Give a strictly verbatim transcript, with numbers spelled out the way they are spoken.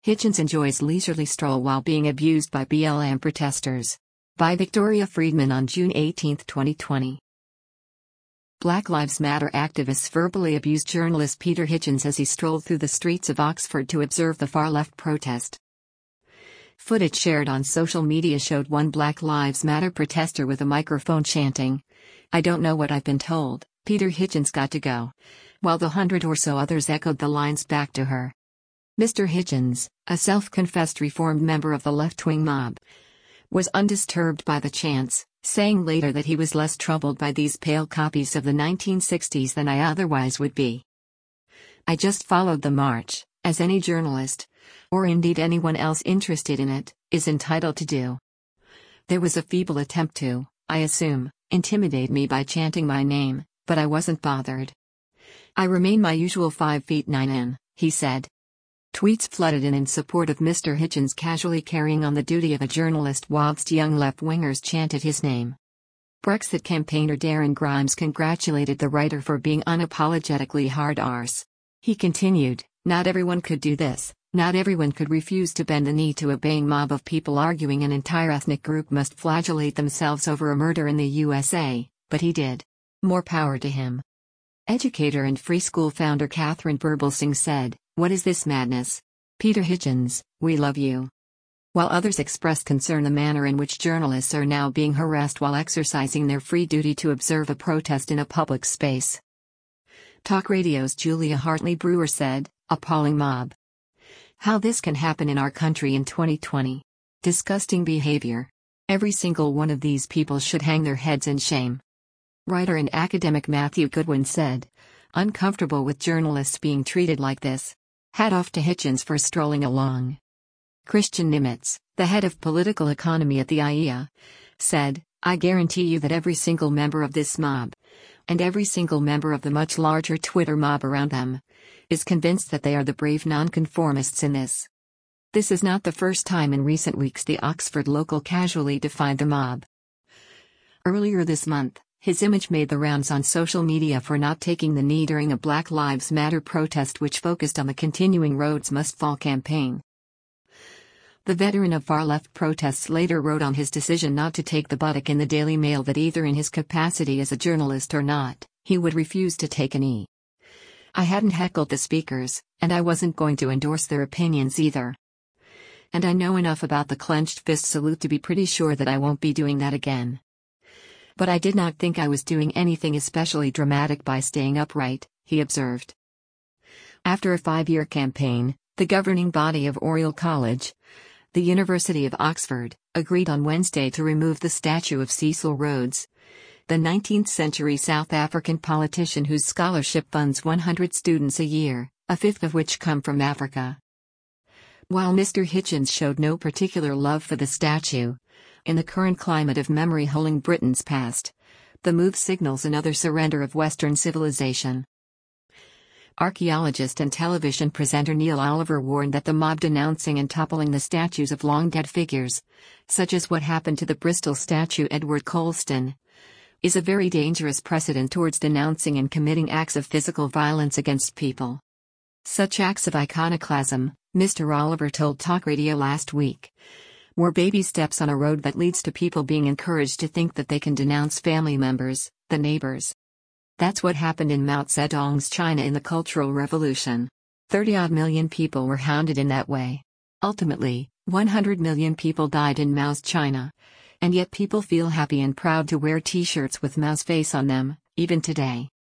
Hitchens enjoys leisurely stroll while being abused by B L M protesters. By Victoria Friedman on June eighteenth, twenty twenty. Black Lives Matter activists verbally abused journalist Peter Hitchens as he strolled through the streets of Oxford to observe the far-left protest. Footage shared on social media showed one Black Lives Matter protester with a microphone chanting, "I don't know what I've been told, Peter Hitchens got to go," while the hundred or so others echoed the lines back to her. Mister Hitchens, a self-confessed reformed member of the left-wing mob, was undisturbed by the chants, saying later that he was less troubled by these pale copies of the nineteen sixties than I otherwise would be. "I just followed the march, as any journalist, or indeed anyone else interested in it, is entitled to do. There was a feeble attempt to, I assume, intimidate me by chanting my name, but I wasn't bothered. I remain my usual five feet nine in," he said. Tweets flooded in in support of Mister Hitchens casually carrying on the duty of a journalist whilst young left-wingers chanted his name. Brexit campaigner Darren Grimes congratulated the writer for being unapologetically hard arse. He continued, "Not everyone could do this, not everyone could refuse to bend the knee to a baying mob of people arguing an entire ethnic group must flagellate themselves over a murder in the U S A, but he did. More power to him." Educator and Free School founder Catherine Birbalsingh said, "What is this madness? Peter Hitchens, we love you." While others expressed concern the manner in which journalists are now being harassed while exercising their free duty to observe a protest in a public space. Talk Radio's Julia Hartley Brewer said, "Appalling mob. How this can happen in our country in twenty twenty. Disgusting behavior. Every single one of these people should hang their heads in shame." Writer and academic Matthew Goodwin said, "Uncomfortable with journalists being treated like this. Hat off to Hitchens for strolling along." Christian Nimitz, the head of political economy at the I E A, said, "I guarantee you that every single member of this mob, and every single member of the much larger Twitter mob around them, is convinced that they are the brave nonconformists in this. This is not the first time in recent weeks the Oxford local casually defied the mob." Earlier this month, his image made the rounds on social media for not taking the knee during a Black Lives Matter protest which focused on the continuing Rhodes Must Fall campaign. The veteran of far-left protests later wrote on his decision not to take the buttock in the Daily Mail that either in his capacity as a journalist or not, he would refuse to take a knee. "I hadn't heckled the speakers, and I wasn't going to endorse their opinions either. And I know enough about the clenched fist salute to be pretty sure that I won't be doing that again. But I did not think I was doing anything especially dramatic by staying upright," he observed. After a five-year campaign, the governing body of Oriel College, the University of Oxford, agreed on Wednesday to remove the statue of Cecil Rhodes, the nineteenth-century South African politician whose scholarship funds one hundred students a year, a fifth of which come from Africa. While Mister Hitchens showed no particular love for the statue, in the current climate of memory holding Britain's past, the move signals another surrender of Western civilization. Archaeologist and television presenter Neil Oliver warned that the mob denouncing and toppling the statues of long-dead figures, such as what happened to the Bristol statue Edward Colston, is a very dangerous precedent towards denouncing and committing acts of physical violence against people. Such acts of iconoclasm, Mister Oliver told Talk Radio last week, were baby steps on a road that leads to people being encouraged to think that they can denounce family members, the neighbors. That's what happened in Mao Zedong's China in the Cultural Revolution. thirty-odd million people were hounded in that way. Ultimately, one hundred million people died in Mao's China. And yet people feel happy and proud to wear t-shirts with Mao's face on them, even today.